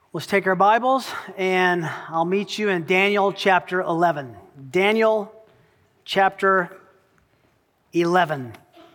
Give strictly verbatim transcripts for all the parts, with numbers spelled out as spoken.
Let's take our Bibles, and I'll meet you in Daniel chapter eleven. Daniel chapter eleven.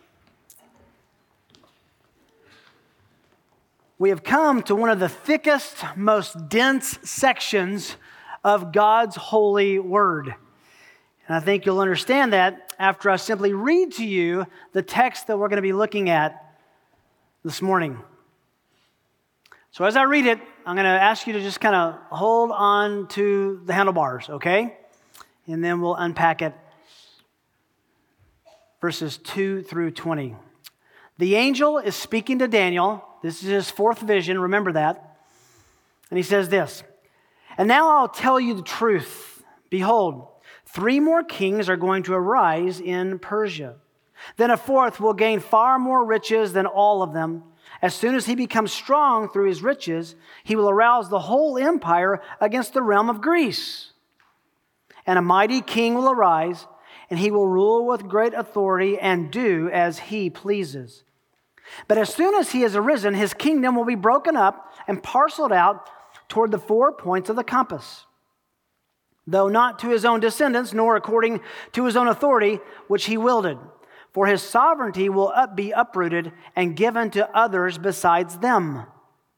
We have come to one of the thickest, most dense sections of God's holy word. And I think you'll understand that after I simply read to you the text that we're going to be looking at this morning. So as I read it, I'm going to ask you to just kind of hold on to the handlebars, okay? And then we'll unpack it. Verses two through twenty. The angel is speaking to Daniel. This is his fourth vision, remember that. And he says this, "And now I'll tell you the truth. Behold, three more kings are going to arise in Persia. Then a fourth will gain far more riches than all of them. As soon as he becomes strong through his riches, he will arouse the whole empire against the realm of Greece. And a mighty king will arise, and he will rule with great authority and do as he pleases. But as soon as he has arisen, his kingdom will be broken up and parceled out toward the four points of the compass, though not to his own descendants, nor according to his own authority, which he wielded. For his sovereignty will up be uprooted and given to others besides them.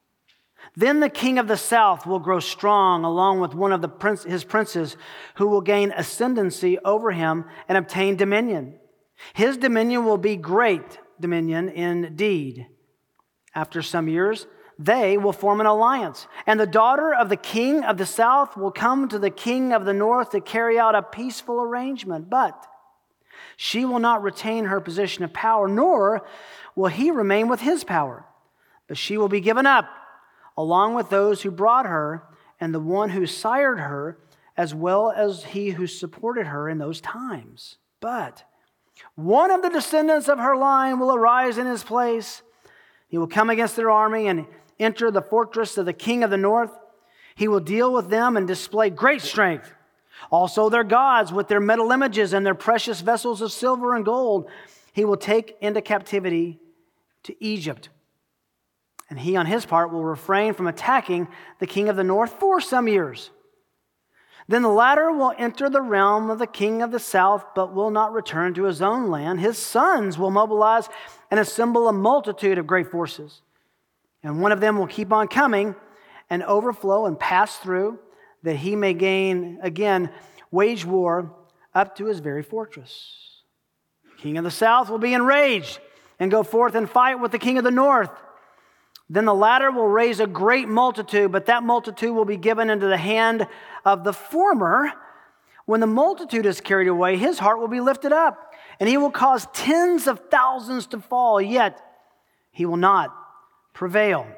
Then the king of the south will grow strong along with one of the prince, his princes, who will gain ascendancy over him and obtain dominion. His dominion will be great dominion indeed. After some years, they will form an alliance, and the daughter of the king of the south will come to the king of the north to carry out a peaceful arrangement. But she will not retain her position of power, nor will he remain with his power. But she will be given up, along with those who brought her, and the one who sired her, as well as he who supported her in those times. But one of the descendants of her line will arise in his place. He will come against their army and enter the fortress of the king of the north. He will deal with them and display great strength. Also their gods with their metal images and their precious vessels of silver and gold, he will take into captivity to Egypt. And he on his part will refrain from attacking the king of the north for some years. Then the latter will enter the realm of the king of the south, but will not return to his own land. His sons will mobilize and assemble a multitude of great forces. And one of them will keep on coming and overflow and pass through, that he may gain, again, wage war up to his very fortress. The king of the south will be enraged and go forth and fight with the king of the north. Then the latter will raise a great multitude, but that multitude will be given into the hand of the former. When the multitude is carried away, his heart will be lifted up, and he will cause tens of thousands to fall, yet he will not prevail.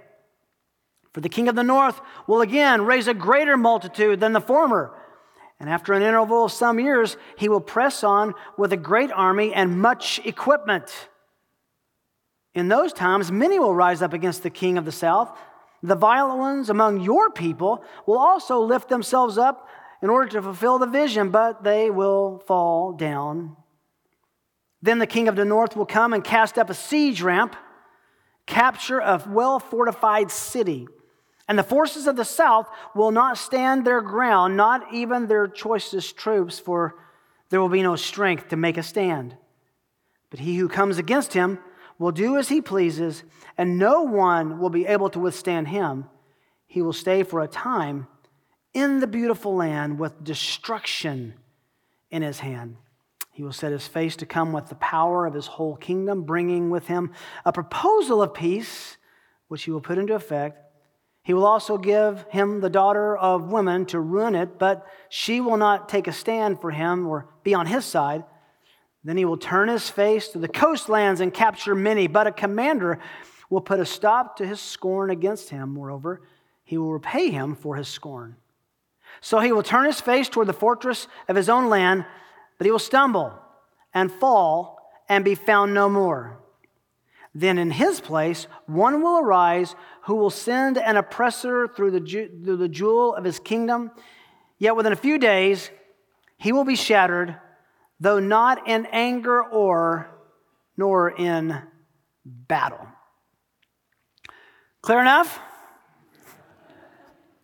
For the king of the north will again raise a greater multitude than the former. And after an interval of some years, he will press on with a great army and much equipment. In those times, many will rise up against the king of the south. The violent ones among your people will also lift themselves up in order to fulfill the vision, but they will fall down. Then the king of the north will come and cast up a siege ramp, capture a well-fortified city. And the forces of the south will not stand their ground, not even their choicest troops, for there will be no strength to make a stand. But he who comes against him will do as he pleases, and no one will be able to withstand him. He will stay for a time in the beautiful land with destruction in his hand. He will set his face to come with the power of his whole kingdom, bringing with him a proposal of peace, which he will put into effect. He will also give him the daughter of women to ruin it, but she will not take a stand for him or be on his side. Then he will turn his face to the coastlands and capture many, but a commander will put a stop to his scorn against him. Moreover, he will repay him for his scorn. So he will turn his face toward the fortress of his own land, but he will stumble and fall and be found no more. Then in his place, one will arise who will send an oppressor through the, ju- through the jewel of his kingdom. Yet within a few days, he will be shattered, though not in anger or nor in battle. Clear enough?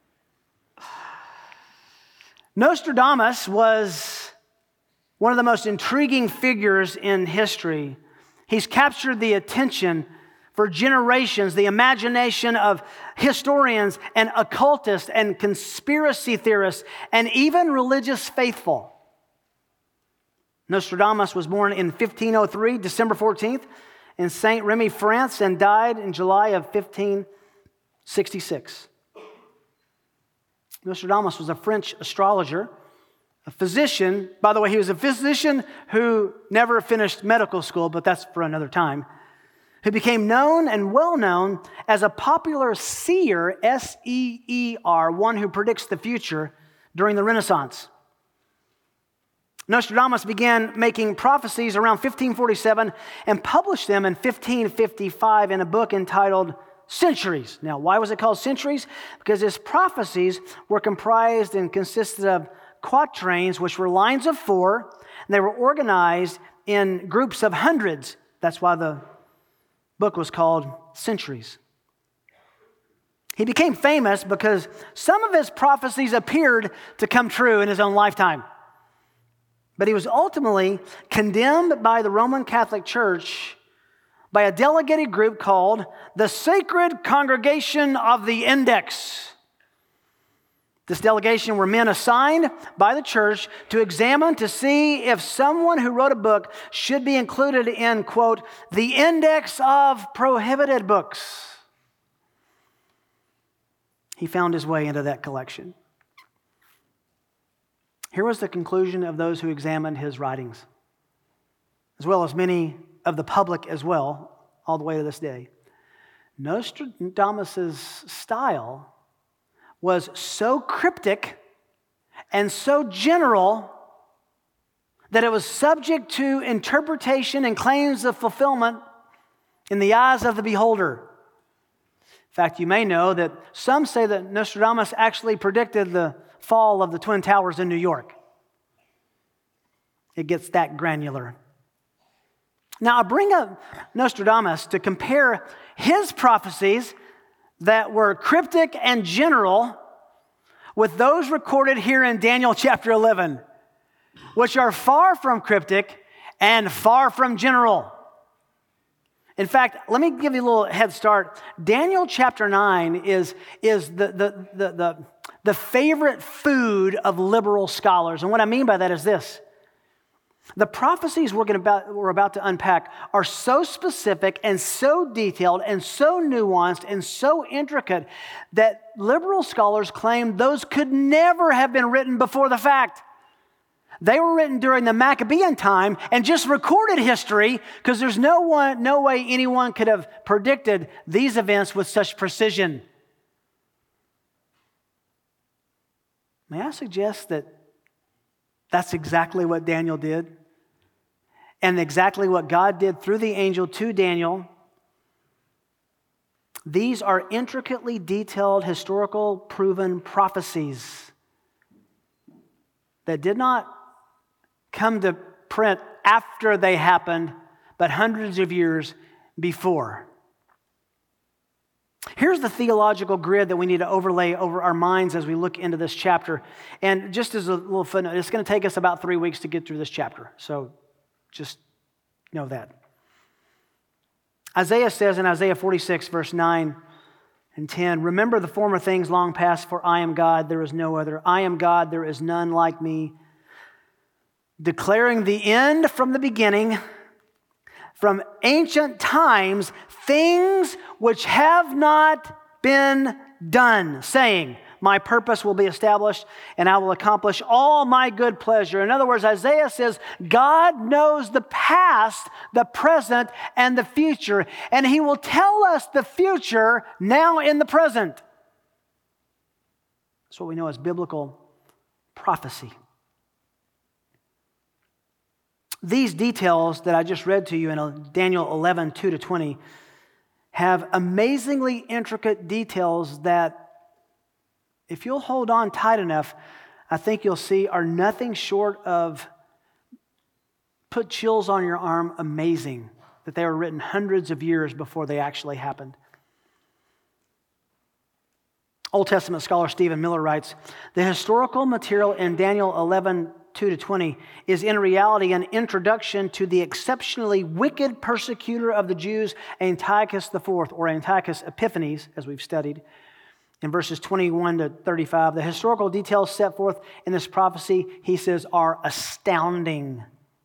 Nostradamus was one of the most intriguing figures in history. He's captured the attention for generations, the imagination of historians and occultists and conspiracy theorists and even religious faithful. Nostradamus was born in fifteen oh three, December fourteenth, in Saint Remy, France, and died in July of fifteen sixty-six. Nostradamus was a French astrologer, a physician. By the way, he was a physician who never finished medical school, but that's for another time, who became known and well known as a popular seer, S E E R, one who predicts the future during the Renaissance. Nostradamus began making prophecies around fifteen forty-seven and published them in fifteen fifty-five in a book entitled Centuries. Now, why was it called Centuries? Because his prophecies were comprised and consisted of quatrains, which were lines of four, and they were organized in groups of hundreds. That's why the book was called Centuries. He became famous because some of his prophecies appeared to come true in his own lifetime. But he was ultimately condemned by the Roman Catholic Church by a delegated group called the Sacred Congregation of the Index. This delegation were men assigned by the church to examine to see if someone who wrote a book should be included in, quote, the index of prohibited books. He found his way into that collection. Here was the conclusion of those who examined his writings, as well as many of the public as well, all the way to this day. Nostradamus' style was so cryptic and so general that it was subject to interpretation and claims of fulfillment in the eyes of the beholder. In fact, you may know that some say that Nostradamus actually predicted the fall of the Twin Towers in New York. It gets that granular. Now, I bring up Nostradamus to compare his prophecies that were cryptic and general with those recorded here in Daniel chapter eleven, which are far from cryptic and far from general. In fact, let me give you a little head start. Daniel chapter nine is, is the, the, the, the, the favorite food of liberal scholars. And what I mean by that is this. The prophecies we're, going to about, we're about to unpack are so specific and so detailed and so nuanced and so intricate that liberal scholars claim those could never have been written before the fact. They were written during the Maccabean time and just recorded history because there's no one, no way anyone could have predicted these events with such precision. May I suggest that that's exactly what Daniel did and exactly what God did through the angel to Daniel. These are intricately detailed, historical, proven prophecies that did not come to print after they happened, but hundreds of years before. Here's the theological grid that we need to overlay over our minds as we look into this chapter. And just as a little footnote, it's going to take us about three weeks to get through this chapter. So just know that. Isaiah says in Isaiah forty-six, verse nine and ten, remember the former things long past, for I am God, there is no other. I am God, there is none like me. Declaring the end from the beginning, from ancient times, things which have not been done, saying, my purpose will be established and I will accomplish all my good pleasure. In other words, Isaiah says, God knows the past, the present, and the future, and he will tell us the future now in the present. That's what we know as biblical prophecy. These details that I just read to you in Daniel eleven, two to twenty have amazingly intricate details that, if you'll hold on tight enough, I think you'll see are nothing short of put chills on your arm amazing, that they were written hundreds of years before they actually happened. Old Testament scholar Stephen Miller writes, the historical material in Daniel eleven, two to twenty is in reality an introduction to the exceptionally wicked persecutor of the Jews, Antiochus the Fourth, or Antiochus Epiphanes, as we've studied. In verses twenty-one to thirty-five, the historical details set forth in this prophecy, he says, are astounding.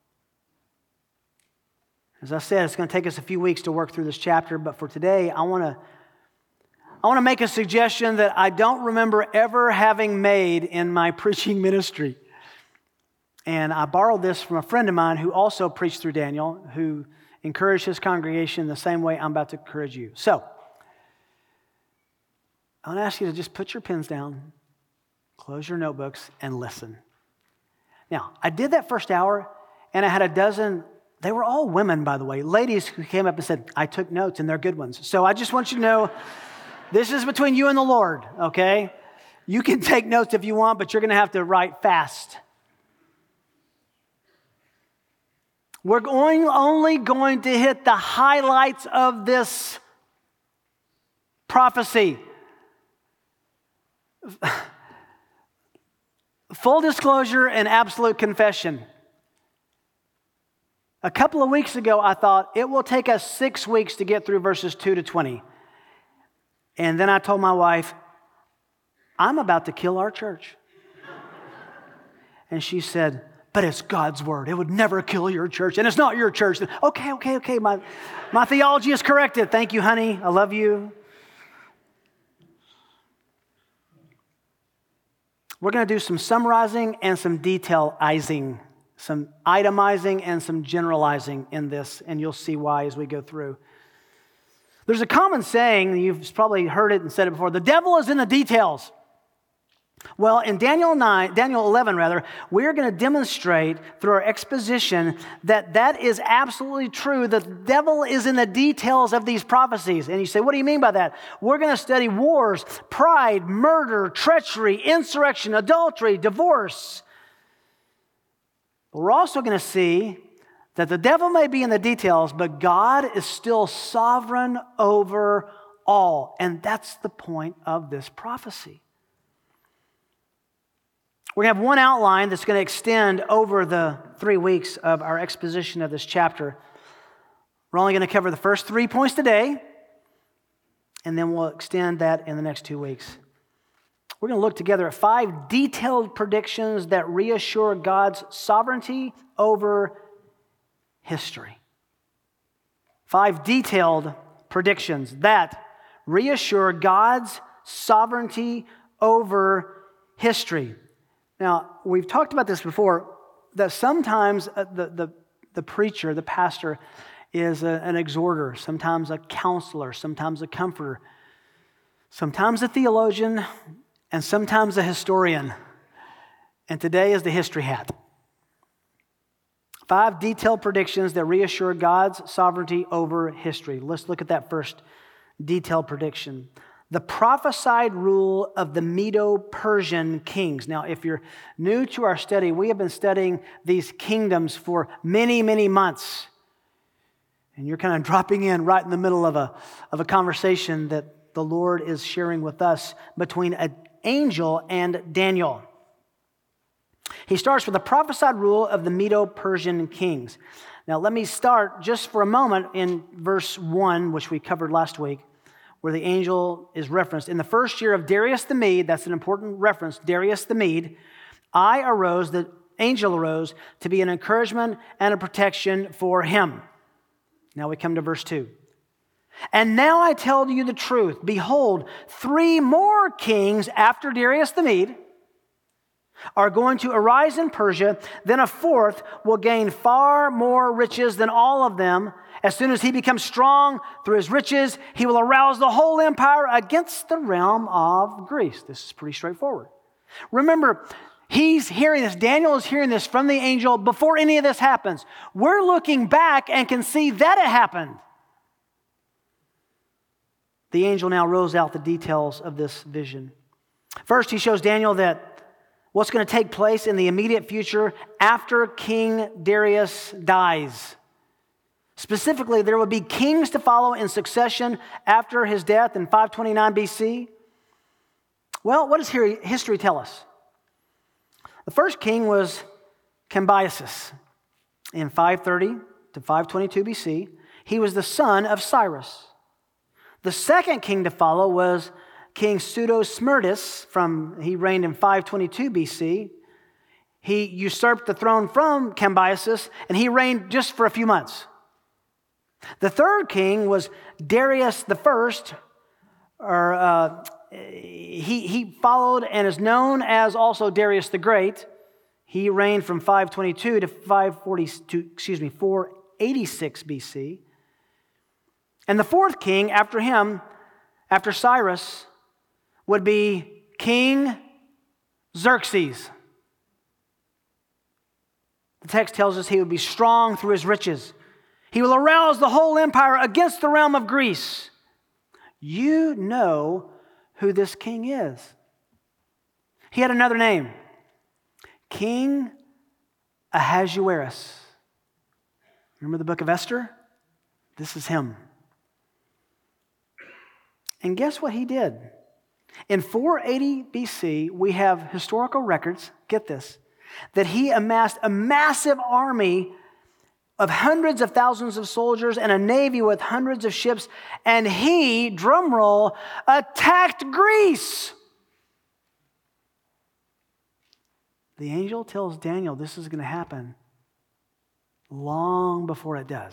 As I said, it's going to take us a few weeks to work through this chapter, but for today, I want to I want to make a suggestion that I don't remember ever having made in my preaching ministry. And I borrowed this from a friend of mine who also preached through Daniel, who encouraged his congregation the same way I'm about to encourage you. So, I want to ask you to just put your pens down, close your notebooks, and listen. Now, I did that first hour, and I had a dozen, they were all women, by the way, ladies who came up and said, I took notes, and they're good ones. So I just want you to know, this is between you and the Lord, okay? You can take notes if you want, but you're going to have to write fast. We're going, only going to hit the highlights of this prophecy. Full disclosure and absolute confession. A couple of weeks ago, I thought it will take us six weeks to get through verses two to twenty. And then I told my wife, I'm about to kill our church. And she said, but it's God's word. It would never kill your church, and it's not your church. Okay, okay, okay. My, my theology is corrected. Thank you, honey. I love you. We're going to do some summarizing and some detailizing, some itemizing and some generalizing in this, and you'll see why as we go through. There's a common saying, you've probably heard it and said it before, the devil is in the details. Well, in Daniel nine, Daniel eleven rather, we're going to demonstrate through our exposition that that is absolutely true. The devil is in the details of these prophecies. And you say, what do you mean by that? We're going to study wars, pride, murder, treachery, insurrection, adultery, divorce. But we're also going to see that the devil may be in the details, but God is still sovereign over all. And that's the point of this prophecy. We're going to have one outline that's going to extend over the three weeks of our exposition of this chapter. We're only going to cover the first three points today, and then we'll extend that in the next two weeks. We're going to look together at five detailed predictions that reassure God's sovereignty over history. Five detailed predictions that reassure God's sovereignty over history. Now, we've talked about this before, that sometimes the, the, the preacher, the pastor, is a, an exhorter, sometimes a counselor, sometimes a comforter, sometimes a theologian, and sometimes a historian. And today is the history hat. Five detailed predictions that reassure God's sovereignty over history. Let's look at that first detailed prediction. The prophesied rule of the Medo-Persian kings. Now, if you're new to our study, we have been studying these kingdoms for many, many months. And you're kind of dropping in right in the middle of a, of a conversation that the Lord is sharing with us between an angel and Daniel. He starts with the prophesied rule of the Medo-Persian kings. Now, let me start just for a moment in verse one, which we covered last week, where the angel is referenced. In the first year of Darius the Mede, that's an important reference, Darius the Mede, I arose, the angel arose, to be an encouragement and a protection for him. Now we come to verse two. And now I tell you the truth. Behold, three more kings after Darius the Mede are going to arise in Persia. Then a fourth will gain far more riches than all of them. As soon as he becomes strong through his riches, he will arouse the whole empire against the realm of Greece. This is pretty straightforward. Remember, he's hearing this, Daniel is hearing this from the angel before any of this happens. We're looking back and can see that it happened. The angel now rolls out the details of this vision. First, he shows Daniel that what's going to take place in the immediate future after King Darius dies. Specifically, there would be kings to follow in succession after his death in five twenty-nine B C. Well, what does history tell us? The first king was Cambyses in five thirty to five twenty-two B C. He was the son of Cyrus. The second king to follow was King Pseudo-Smerdis. From, he reigned in five twenty-two B C. He usurped the throne from Cambyses, and he reigned just for a few months. The third king was Darius the First, or uh, he, he followed and is known as also Darius the Great. He reigned from five twenty-two to five forty-two, excuse me, four eighty-six B C. And the fourth king after him, after Cyrus, would be King Xerxes. The text tells us he would be strong through his riches. He will arouse the whole empire against the realm of Greece. You know who this king is. He had another name, King Ahasuerus. Remember the book of Esther? This is him. And guess what he did? In four eighty B C, we have historical records, get this, that he amassed a massive army of hundreds of thousands of soldiers and a navy with hundreds of ships, and he, drumroll, attacked Greece. The angel tells Daniel this is going to happen long before it does.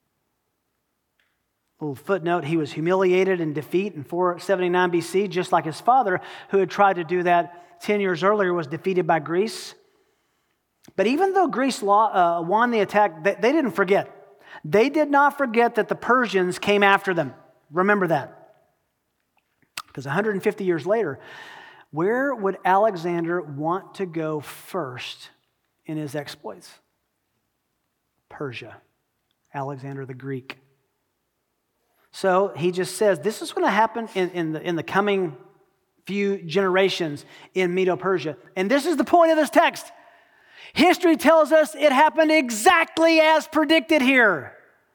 Little footnote, he was humiliated in defeat in four seventy-nine B C, just like his father, who had tried to do that ten years earlier, was defeated by Greece. But even though Greece uh, won the attack, they, they didn't forget. They did not forget that the Persians came after them. Remember that. Because one hundred fifty years later, where would Alexander want to go first in his exploits? Persia. Alexander the Greek. So he just says, this is going to happen in, in, the, in the coming few generations in Medo-Persia. And this is the point of this text. History tells us it happened exactly as predicted here.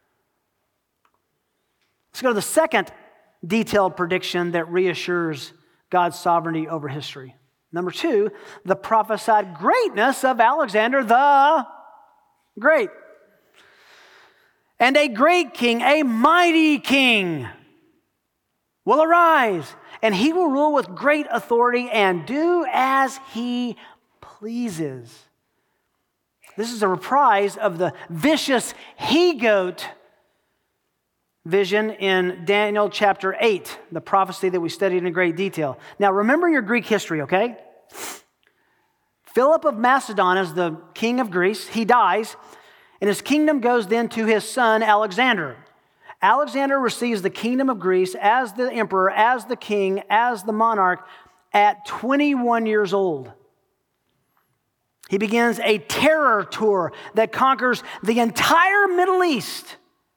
Let's go to the second detailed prediction that reassures God's sovereignty over history. Number two, the prophesied greatness of Alexander the Great. And a great king, a mighty king, will arise, and he will rule with great authority and do as he pleases. This is a reprise of the vicious he-goat vision in Daniel chapter eight, the prophecy that we studied in great detail. Now, remember your Greek history, okay? Philip of Macedon is the king of Greece. He dies, and his kingdom goes then to his son Alexander. Alexander receives the kingdom of Greece as the emperor, as the king, as the monarch at twenty-one years old. He begins a terror tour that conquers the entire Middle East.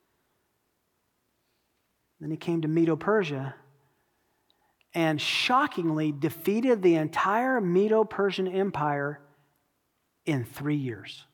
Then he came to Medo-Persia and shockingly defeated the entire Medo-Persian Empire in three years.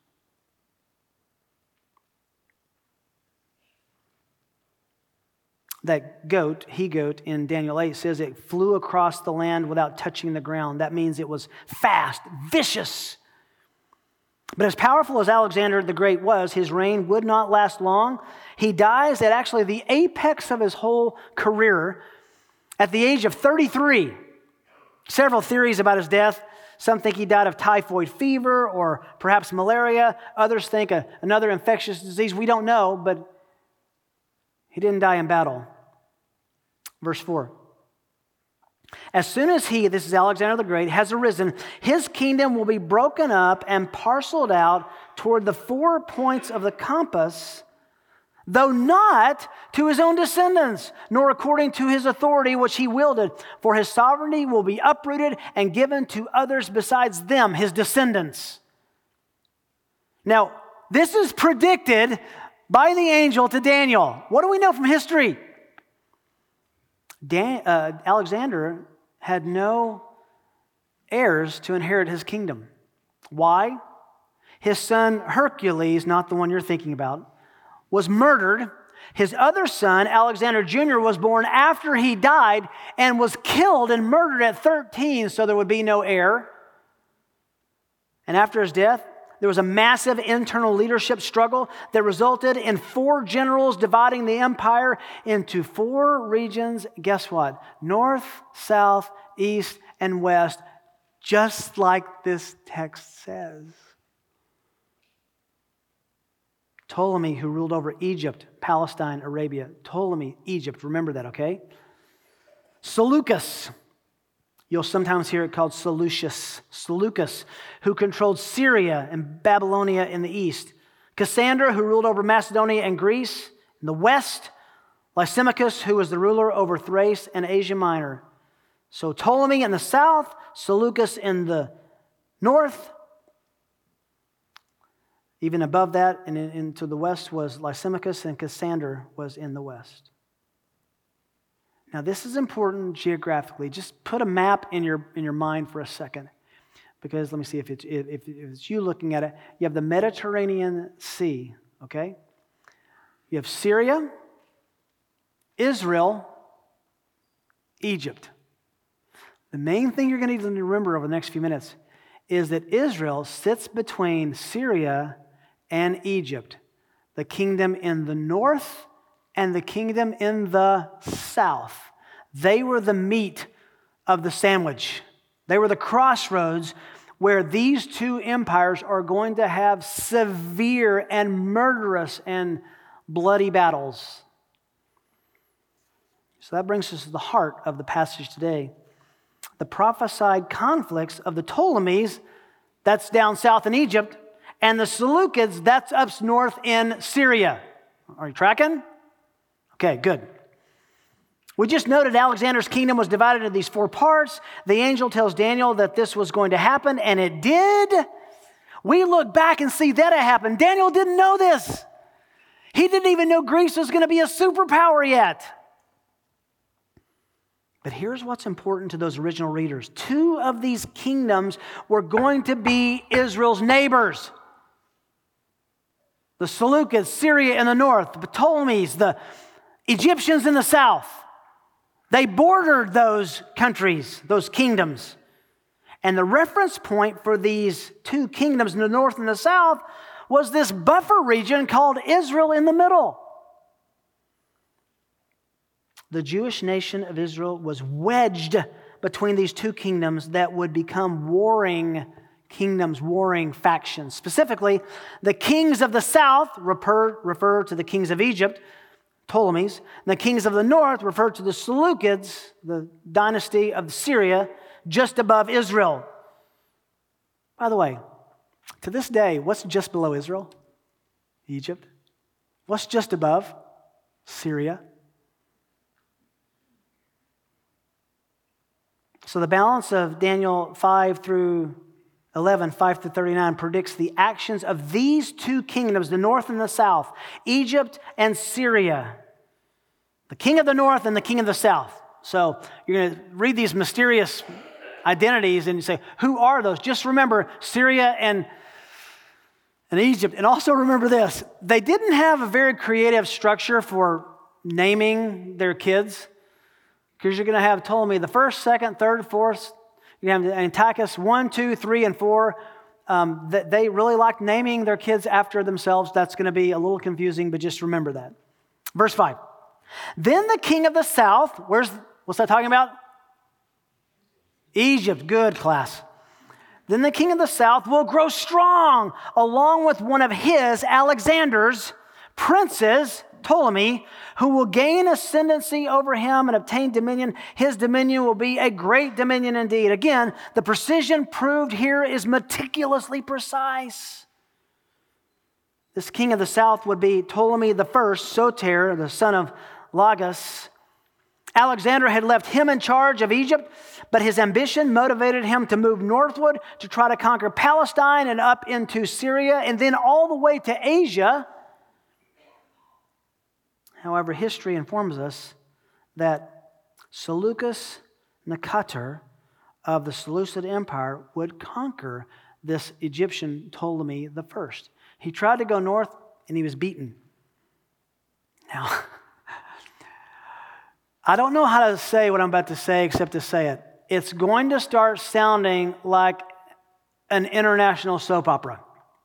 That goat, he-goat in Daniel eight says it flew across the land without touching the ground. That means it was fast, vicious. But as powerful as Alexander the Great was, his reign would not last long. He dies at actually the apex of his whole career at the age of thirty-three. Several theories about his death. Some think he died of typhoid fever or perhaps malaria. Others think a, another infectious disease. We don't know, but he didn't die in battle. Verse four. As soon as he, this is Alexander the Great, has arisen, his kingdom will be broken up and parceled out toward the four points of the compass, though not to his own descendants, nor according to his authority which he wielded. For his sovereignty will be uprooted and given to others besides them, his descendants. Now, this is predicted by the angel to Daniel. What do we know from history? Dan, uh, Alexander had no heirs to inherit his kingdom. Why? His son Hercules, not the one you're thinking about, was murdered His other son, Alexander Junior, was born after he died and was killed and murdered at thirteen, so there would be no heir. And after his death, there was a massive internal leadership struggle that resulted in four generals dividing the empire into four regions. Guess what? North, south, east, and west, just like this text says. Ptolemy, who ruled over Egypt, Palestine, Arabia. Ptolemy, Egypt. Remember that, okay? Seleucus. You'll sometimes hear it called Seleucus. Seleucus, who controlled Syria and Babylonia in the east. Cassander, who ruled over Macedonia and Greece in the west. Lysimachus, who was the ruler over Thrace and Asia Minor. So Ptolemy in the south, Seleucus in the north. Even above that and into the west was Lysimachus, and Cassander was in the west. Now, this is important geographically. Just put a map in your in your mind for a second, because let me see if it's if, if it's you looking at it. You have the Mediterranean Sea, okay? You have Syria, Israel, Egypt. The main thing you're going to need to remember over the next few minutes is that Israel sits between Syria and Egypt, the kingdom in the north and the kingdom in the south. They were the meat of the sandwich. They were the crossroads where these two empires are going to have severe and murderous and bloody battles. So that brings us to the heart of the passage today. The prophesied conflicts of the Ptolemies, that's down south in Egypt, and the Seleucids, that's up north in Syria. Are you tracking? Okay, good. We just noted Alexander's kingdom was divided into these four parts. The angel tells Daniel that this was going to happen, and it did. We look back and see that it happened. Daniel didn't know this. He didn't even know Greece was going to be a superpower yet. But here's what's important to those original readers. Two of these kingdoms were going to be Israel's neighbors. The Seleucids, Syria in the north, the Ptolemies, the Egyptians in the south. They bordered those countries, those kingdoms. And the reference point for these two kingdoms in the north and the south was this buffer region called Israel in the middle. The Jewish nation of Israel was wedged between these two kingdoms that would become warring kingdoms, warring factions. Specifically, the kings of the south refer, refer to the kings of Egypt, Ptolemies. And the kings of the north refer to the Seleucids, the dynasty of Syria, just above Israel. By the way, to this day, what's just below Israel? Egypt. What's just above? Syria. So the balance of Daniel five through eleven, five through thirty-nine, predicts the actions of these two kingdoms, the north and the south, Egypt and Syria. The king of the north and the king of the south. So you're going to read these mysterious identities and you say, who are those? Just remember Syria and, and Egypt. And also remember this, they didn't have a very creative structure for naming their kids. Because you're going to have Ptolemy the first, second, third, fourth. You're going to have Antiochus one, two, three, and four. Um, that they really liked naming their kids after themselves. That's going to be a little confusing, but just remember that. Verse five. Then the king of the south, where's what's that talking about? Egypt. Good, class. Then the king of the south will grow strong, along with one of his, Alexander's, princes, Ptolemy, who will gain ascendancy over him and obtain dominion. His dominion will be a great dominion indeed. Again, the precision proved here is meticulously precise. This king of the south would be Ptolemy the first, Soter, the son of Lagus. Alexander had left him in charge of Egypt, but his ambition motivated him to move northward to try to conquer Palestine and up into Syria and then all the way to Asia. However, history informs us that Seleucus Nicator of the Seleucid Empire would conquer this Egyptian Ptolemy the First. He tried to go north and he was beaten. Now, I don't know how to say what I'm about to say except to say it. It's going to start sounding like an international soap opera.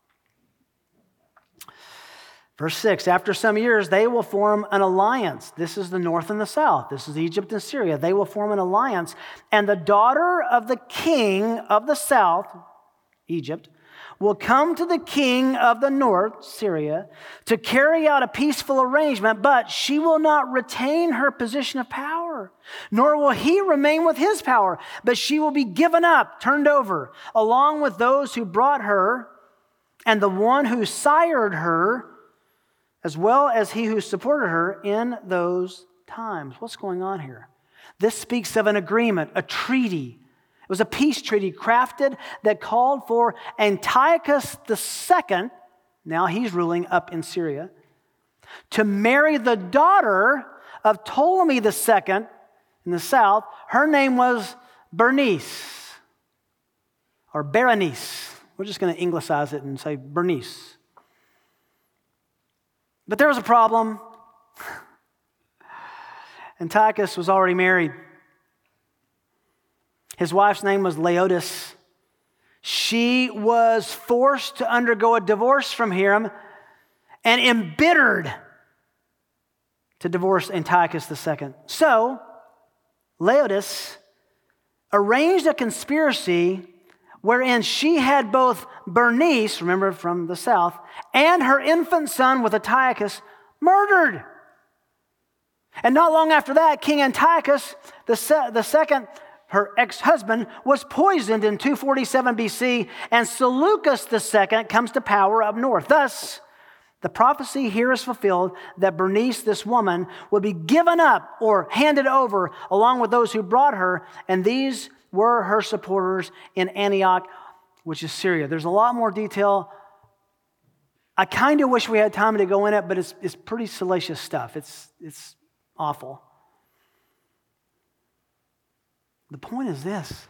Verse six, after some years, they will form an alliance. This is the north and the south. This is Egypt and Syria. They will form an alliance. And the daughter of the king of the south, Egypt, will come to the king of the north, Syria, to carry out a peaceful arrangement, but she will not retain her position of power, nor will he remain with his power, but she will be given up, turned over, along with those who brought her and the one who sired her, as well as he who supported her in those times. What's going on here? This speaks of an agreement, a treaty. It was a peace treaty crafted that called for Antiochus the Second, now he's ruling up in Syria, to marry the daughter of Ptolemy the Second in the south. Her name was Bernice, or Berenice. We're just going to Englishise it and say Bernice. But there was a problem. Antiochus was already married. His wife's name was Laodice. She was forced to undergo a divorce from him and embittered to divorce Antiochus the Second. So, Laodice arranged a conspiracy wherein she had both Bernice, remember from the south, and her infant son with Antiochus murdered. And not long after that, King Antiochus the, se- the second, her ex-husband, was poisoned in two forty-seven B C, and Seleucus the Second comes to power up north. Thus, the prophecy here is fulfilled that Bernice, this woman, will be given up or handed over along with those who brought her, and these were her supporters in Antioch, which is Syria. There's a lot more detail. I kind of wish we had time to go in it, but it's it's pretty salacious stuff. It's it's awful. The point is this.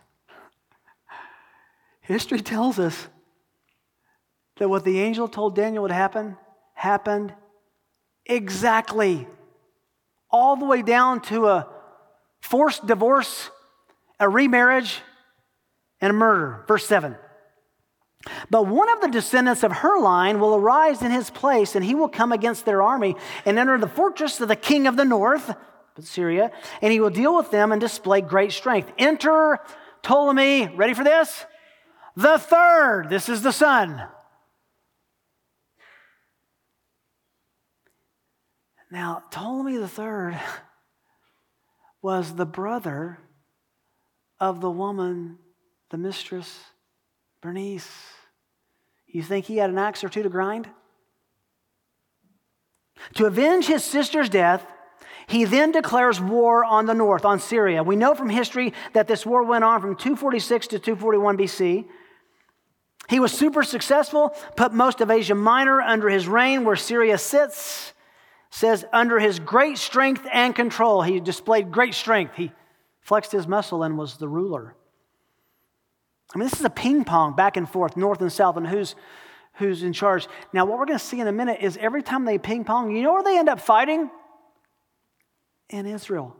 History tells us that what the angel told Daniel would happen, happened exactly. All the way down to a forced divorce, a remarriage, and a murder. Verse seven. But one of the descendants of her line will arise in his place, and he will come against their army and enter the fortress of the king of the north, Syria, and he will deal with them and display great strength. Enter Ptolemy, ready for this? The third. This is the son. Now, Ptolemy the third was the brother of the woman, the mistress, Bernice. You think he had an axe or two to grind? To avenge his sister's death, he then declares war on the north, on Syria. We know from history that this war went on from two forty-six to two forty-one B C. He was super successful, put most of Asia Minor under his reign, where Syria sits. Says, under his great strength and control. He displayed great strength. He flexed his muscle and was the ruler. I mean, this is a ping pong back and forth, north and south, and who's, who's in charge. Now, what we're going to see in a minute is every time they ping pong, you know where they end up fighting? In Israel.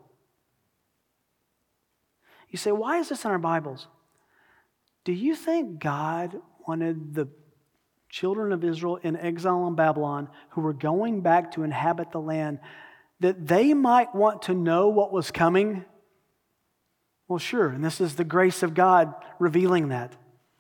You say, why is this in our Bibles? Do you think God wanted the children of Israel in exile in Babylon who were going back to inhabit the land, that they might want to know what was coming? Well, sure, and this is the grace of God revealing that.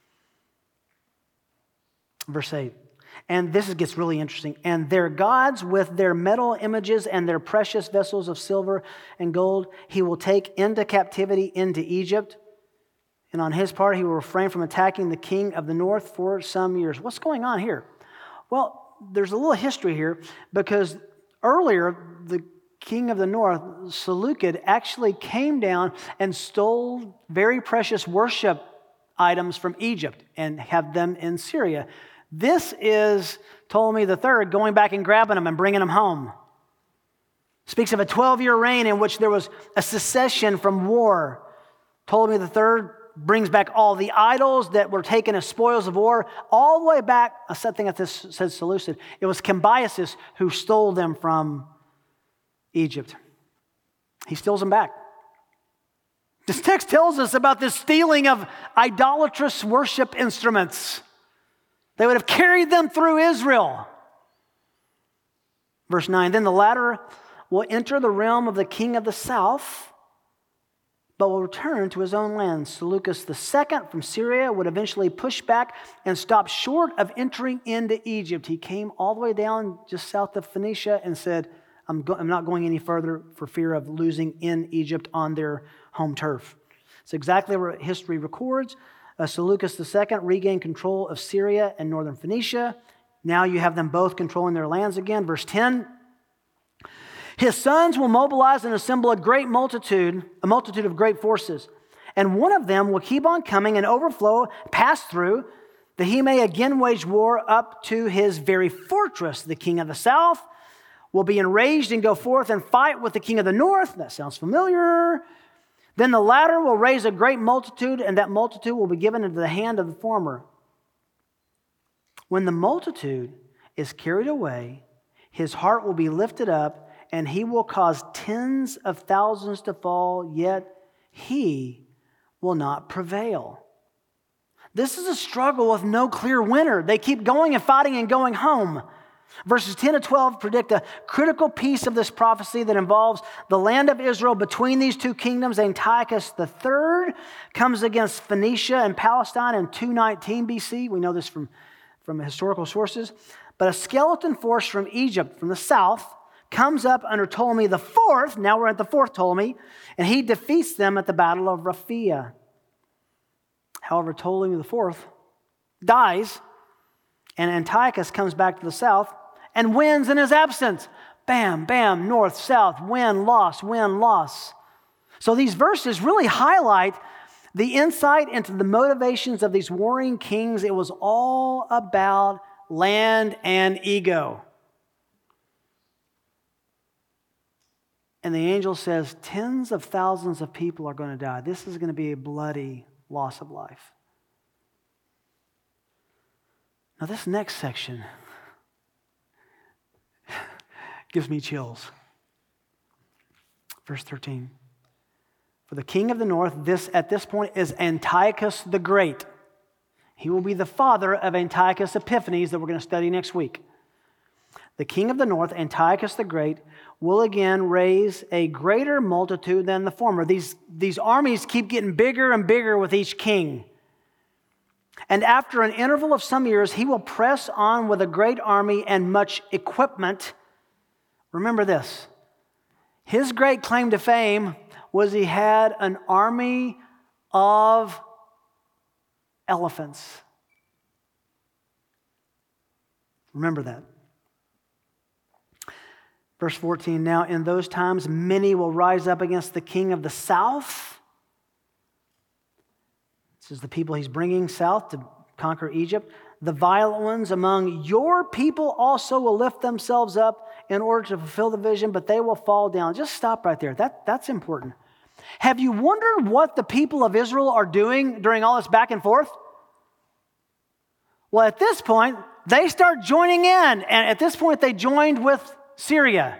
Verse eight, and this gets really interesting. And their gods with their metal images and their precious vessels of silver and gold, he will take into captivity into Egypt. And on his part, he will refrain from attacking the king of the north for some years. What's going on here? Well, there's a little history here because earlier, the king of the north, Seleucid, actually came down and stole very precious worship items from Egypt and have them in Syria. This is Ptolemy the third going back and grabbing them and bringing them home. Speaks of a twelve-year reign in which there was a cessation from war. Ptolemy the third brings back all the idols that were taken as spoils of war, all the way back. I think that this says Seleucid. It was Cambyses who stole them from Egypt. He steals them back. This text tells us about this stealing of idolatrous worship instruments. They would have carried them through Israel. Verse nine, then the latter will enter the realm of the king of the south, but will return to his own land. Seleucus the Second from Syria would eventually push back and stop short of entering into Egypt. He came all the way down just south of Phoenicia and said, I'm, go- I'm not going any further for fear of losing in Egypt on their home turf. It's exactly what history records. Uh, Seleucus the Second regained control of Syria and northern Phoenicia. Now you have them both controlling their lands again. Verse ten, his sons will mobilize and assemble a great multitude, a multitude of great forces. And one of them will keep on coming and overflow, pass through, that he may again wage war up to his very fortress. The king of the south will be enraged and go forth and fight with the king of the north. That sounds familiar. Then the latter will raise a great multitude, and that multitude will be given into the hand of the former. When the multitude is carried away, his heart will be lifted up, and he will cause tens of thousands to fall, yet he will not prevail. This is a struggle with no clear winner. They keep going and fighting and going home. Verses ten to twelve predict a critical piece of this prophecy that involves the land of Israel between these two kingdoms. Antiochus the Third comes against Phoenicia and Palestine in two nineteen B C. We know this from, from historical sources. But a skeleton force from Egypt, from the south, comes up under Ptolemy the Fourth. Now we're at the fourth Ptolemy, and he defeats them at the Battle of Raphia. However, Ptolemy the Fourth dies, and Antiochus comes back to the south and wins in his absence. Bam, bam, north, south, win, loss, win, loss. So these verses really highlight the insight into the motivations of these warring kings. It was all about land and ego. And the angel says tens of thousands of people are going to die. This is going to be a bloody loss of life. Now this next section gives me chills. Verse thirteen. For the king of the north, this at this point is Antiochus the Great. He will be the father of Antiochus Epiphanes that we're going to study next week. The king of the north, Antiochus the Great, will again raise a greater multitude than the former. These, these armies keep getting bigger and bigger with each king. And after an interval of some years, he will press on with a great army and much equipment. Remember this. His great claim to fame was he had an army of elephants. Remember that. Verse fourteen, now in those times many will rise up against the king of the south. This is the people he's bringing south to conquer Egypt. The violent ones among your people also will lift themselves up in order to fulfill the vision, but they will fall down. Just stop right there. That, that's important. Have you wondered what the people of Israel are doing during all this back and forth? Well, at this point, they start joining in. And at this point, they joined with Syria.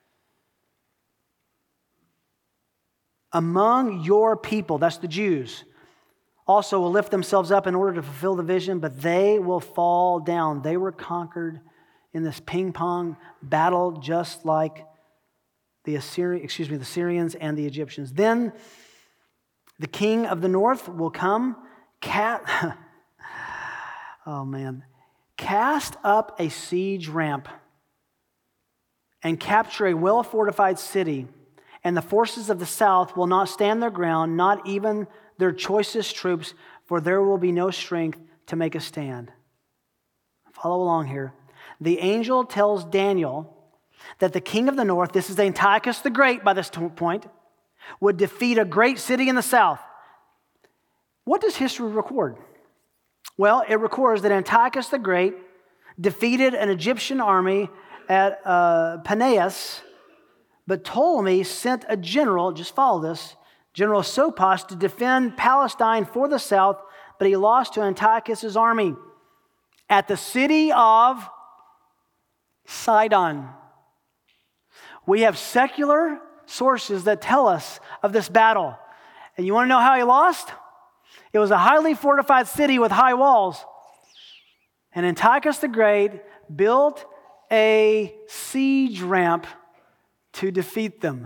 Among your people, that's the Jews, also will lift themselves up in order to fulfill the vision, but they will fall down. They were conquered in this ping-pong battle, just like the Assyri- excuse me, the Syrians and the Egyptians. Then the king of the north will come, cat, oh man, cast up a siege ramp and capture a well-fortified city, and the forces of the south will not stand their ground, not even their choicest troops, for there will be no strength to make a stand. Follow along here. The angel tells Daniel that the king of the north, this is Antiochus the Great by this point, would defeat a great city in the south. What does history record? Well, it records that Antiochus the Great defeated an Egyptian army at uh, Paneas, but Ptolemy sent a general, just follow this, General Sopas, to defend Palestine for the south, but he lost to Antiochus' army at the city of Sidon. We have secular sources that tell us of this battle. And you want to know how he lost? It was a highly fortified city with high walls. And Antiochus the Great built a siege ramp to defeat them.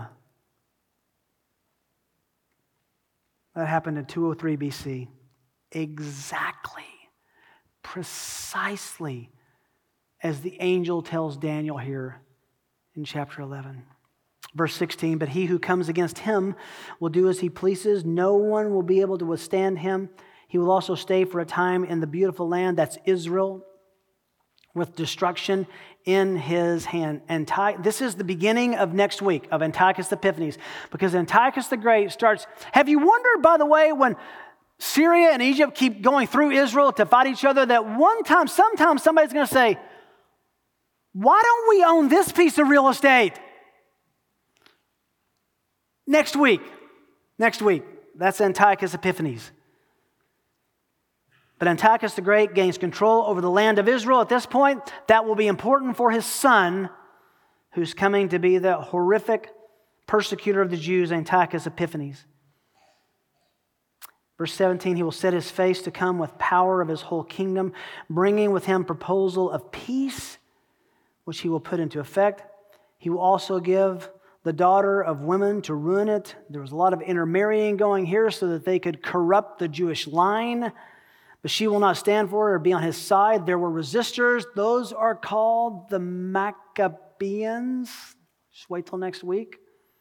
That happened in two oh three B C. Exactly, precisely as the angel tells Daniel here in chapter eleven. Verse sixteen, but he who comes against him will do as he pleases. No one will be able to withstand him. He will also stay for a time in the beautiful land, that's Israel, with destruction in his hand. Anti- this is the beginning of next week, of Antiochus Epiphanes, because Antiochus the Great starts. Have you wondered, by the way, when Syria and Egypt keep going through Israel to fight each other, that one time, sometime somebody's going to say, why don't we own this piece of real estate? Next week. Next week. That's Antiochus Epiphanes. But Antiochus the Great gains control over the land of Israel at this point. That will be important for his son, who's coming to be the horrific persecutor of the Jews, Antiochus Epiphanes. Verse seventeen, he will set his face to come with power of his whole kingdom, bringing with him proposal of peace, which he will put into effect. He will also give the daughter of women to ruin it. There was a lot of intermarrying going here so that they could corrupt the Jewish line. But she will not stand for it or be on his side. There were resistors. Those are called the Maccabeans. Just wait till next week.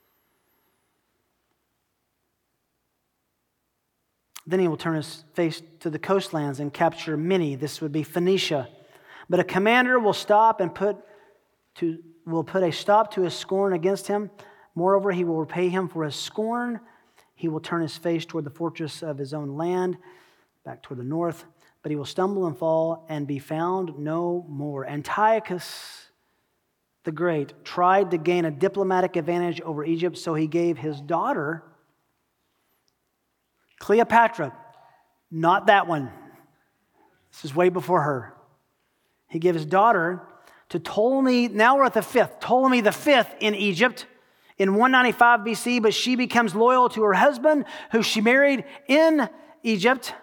Then he will turn his face to the coastlands and capture many. This would be Phoenicia. But a commander will stop and put to will put a stop to his scorn against him. Moreover, he will repay him for his scorn. He will turn his face toward the fortress of his own land, back toward the north, but he will stumble and fall and be found no more. Antiochus the Great tried to gain a diplomatic advantage over Egypt, so he gave his daughter, Cleopatra, not that one. This is way before her. He gave his daughter to Ptolemy. Now we're at the fifth. Ptolemy the fifth in Egypt in one ninety-five B C, but she becomes loyal to her husband, who she married in Egypt.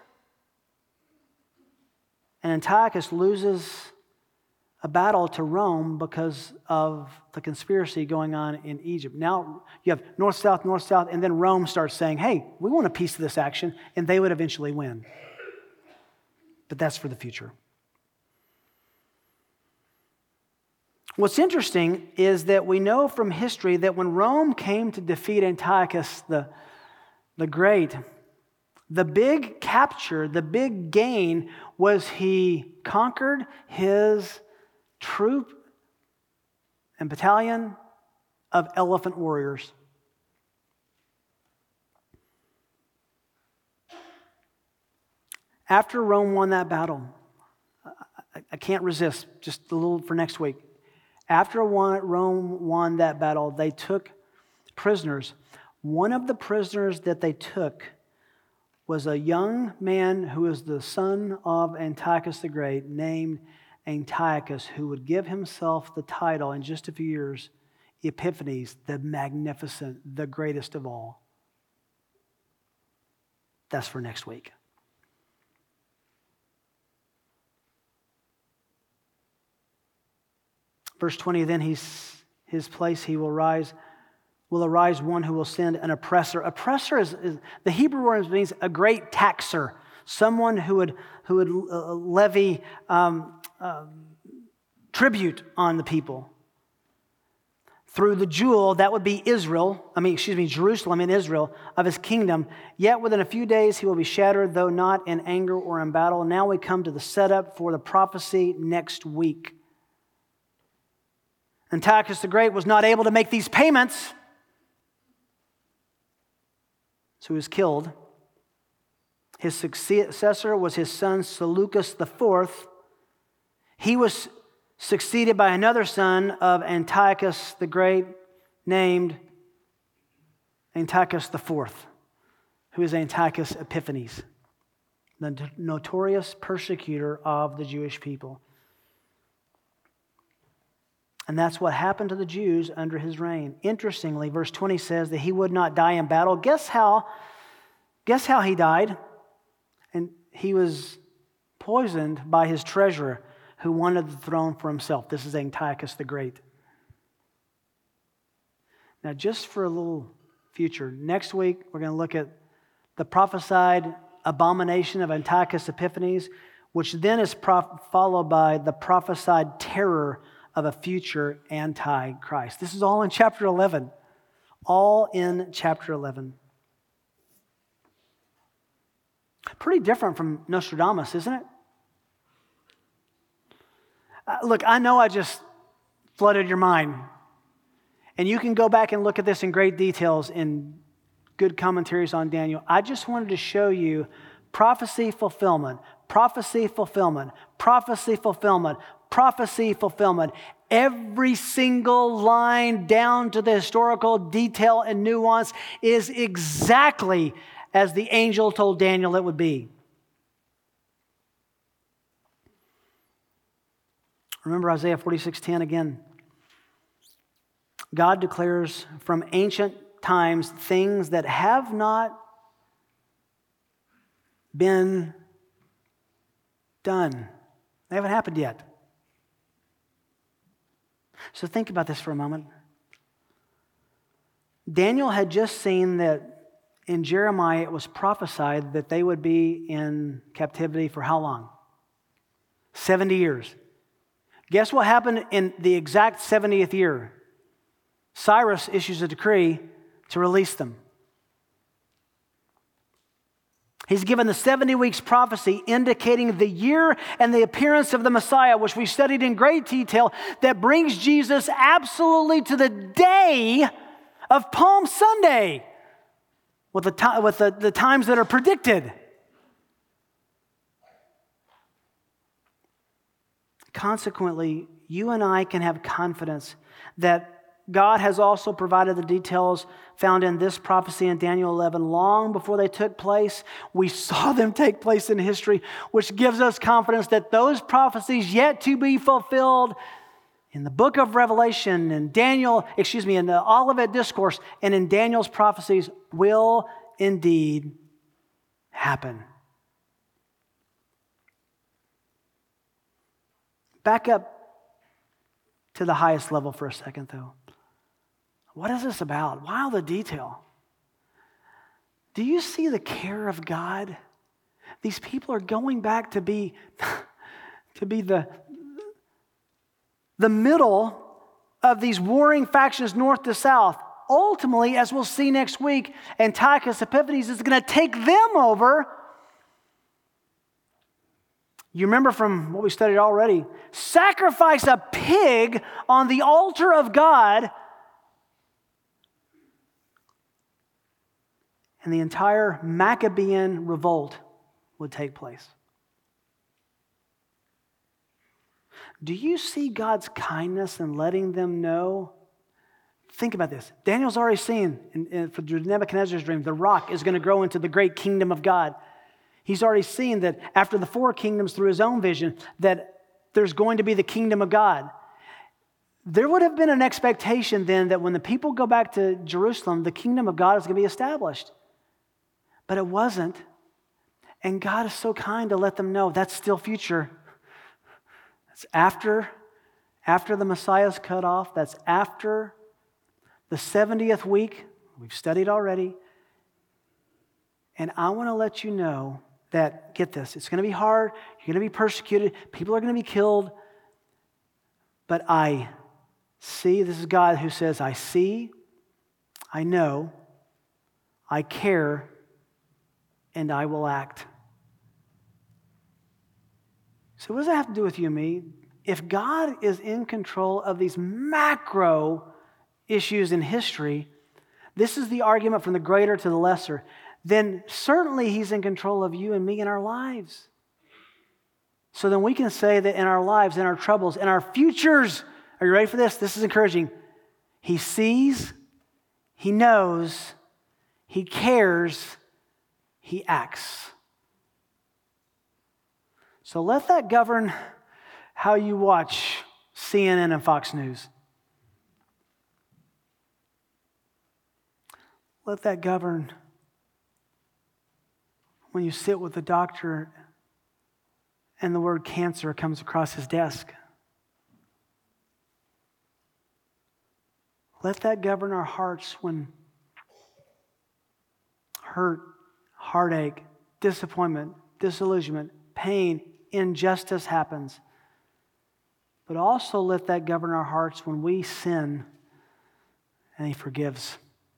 And Antiochus loses a battle to Rome because of the conspiracy going on in Egypt. Now you have north, south, north, south, and then Rome starts saying, hey, we want a piece of this action, and they would eventually win. But that's for the future. What's interesting is that we know from history that when Rome came to defeat Antiochus the, the Great, the big capture, the big gain was he conquered his troop and battalion of elephant warriors. After Rome won that battle, I can't resist, just a little for next week. After Rome won that battle, they took prisoners. One of the prisoners that they took was a young man who was the son of Antiochus the Great, named Antiochus, who would give himself the title in just a few years, Epiphanes, the magnificent, the greatest of all. That's for next week. Verse twenty, then he's, his place he will rise, will arise one who will send an oppressor. Oppressor is, is the Hebrew word means a great taxer, someone who would, who would uh, levy um, uh, tribute on the people. Through the jewel, that would be Israel, I mean, excuse me, Jerusalem in Israel, of his kingdom. Yet within a few days he will be shattered, though not in anger or in battle. Now we come to the setup for the prophecy next week. Antiochus the Great was not able to make these payments, so he was killed. His successor was his son Seleucus the Fourth. He was succeeded by another son of Antiochus the Great named Antiochus the Fourth, who is Antiochus Epiphanes, the notorious persecutor of the Jewish people. And that's what happened to the Jews under his reign. Interestingly, verse twenty says that he would not die in battle. Guess how? Guess how he died? And he was poisoned by his treasurer who wanted the throne for himself. This is Antiochus the Great. Now, just for a little future, next week we're going to look at the prophesied abomination of Antiochus Epiphanes, which then is prof- followed by the prophesied terror of a future Antichrist. This is all in chapter eleven. All in chapter eleven. Pretty different from Nostradamus, isn't it? Uh, look, I know I just flooded your mind. And you can go back and look at this in great details in good commentaries on Daniel. I just wanted to show you prophecy fulfillment, prophecy fulfillment, prophecy fulfillment, prophecy fulfillment. Every single line down to the historical detail and nuance is exactly as the angel told Daniel it would be. Remember Isaiah forty-six ten again. God declares from ancient times things that have not been done. They haven't happened yet. So think about this for a moment. Daniel had just seen that in Jeremiah it was prophesied that they would be in captivity for how long? seventy years. Guess what happened in the exact seventieth year? Cyrus issues a decree to release them. He's given the seventy weeks prophecy indicating the year and the appearance of the Messiah, which we studied in great detail, that brings Jesus absolutely to the day of Palm Sunday with the, to- with the, the times that are predicted. Consequently, you and I can have confidence that God has also provided the details found in this prophecy in Daniel eleven long before they took place. We saw them take place in history, which gives us confidence that those prophecies yet to be fulfilled in the book of Revelation and Daniel, excuse me, in the Olivet Discourse and in Daniel's prophecies will indeed happen. Back up to the highest level for a second, though. What is this about? Why all the detail? Do you see the care of God? These people are going back to be, to be the, the middle of these warring factions north to south. Ultimately, as we'll see next week, Antiochus Epiphanes is going to take them over. You remember from what we studied already, sacrifice a pig on the altar of God, and the entire Maccabean revolt would take place. Do you see God's kindness in letting them know? Think about this. Daniel's already seen, in, in, for Nebuchadnezzar's dream, the rock is going to grow into the great kingdom of God. He's already seen that after the four kingdoms through his own vision, that there's going to be the kingdom of God. There would have been an expectation then that when the people go back to Jerusalem, the kingdom of God is going to be established. But it wasn't. And God is so kind to let them know that's still future. That's after, after the Messiah's cut off. That's after the seventieth week. We've studied already. And I want to let you know that, get this, it's going to be hard. You're going to be persecuted. People are going to be killed. But I see, this is God who says, I see, I know, I care, and I will act. So what does that have to do with you and me? If God is in control of these macro issues in history, this is the argument from the greater to the lesser, then certainly He's in control of you and me in our lives. So then we can say that in our lives, in our troubles, in our futures, are you ready for this? This is encouraging. He sees, He knows, He cares, He acts. So let that govern how you watch C N N and Fox News. Let that govern when you sit with the doctor and the word cancer comes across his desk. Let that govern our hearts when hurt, heartache, disappointment, disillusionment, pain, injustice happens. But also let that govern our hearts when we sin and He forgives.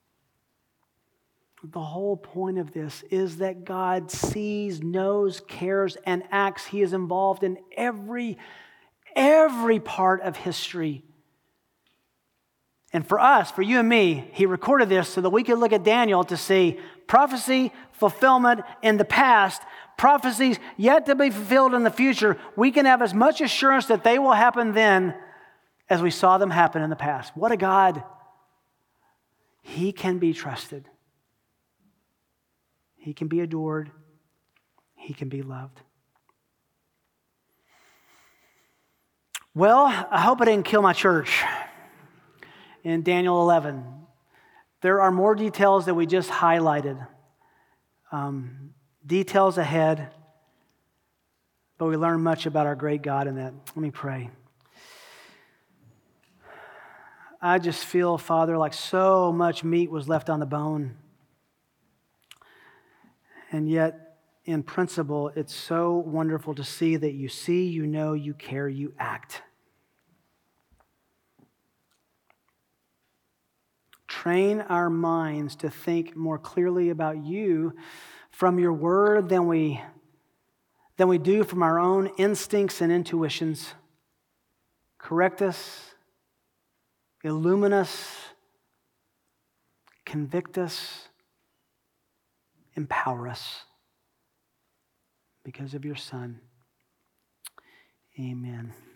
The whole point of this is that God sees, knows, cares, and acts. He is involved in every, every part of history. And for us, for you and me, He recorded this so that we could look at Daniel to see prophecy, fulfillment in the past, prophecies yet to be fulfilled in the future. We can have as much assurance that they will happen then as we saw them happen in the past. What a God. He can be trusted. He can be adored. He can be loved. Well, I hope I didn't kill my church in Daniel eleven. There are more details that we just highlighted. Um, details ahead, but we learn much about our great God in that. Let me pray. I just feel, Father, like so much meat was left on the bone. And yet, in principle, it's so wonderful to see that you see, you know, you care, you act. Train our minds to think more clearly about you from your word than we, than we do from our own instincts and intuitions. Correct us, illumine us, convict us, empower us because of your Son. Amen.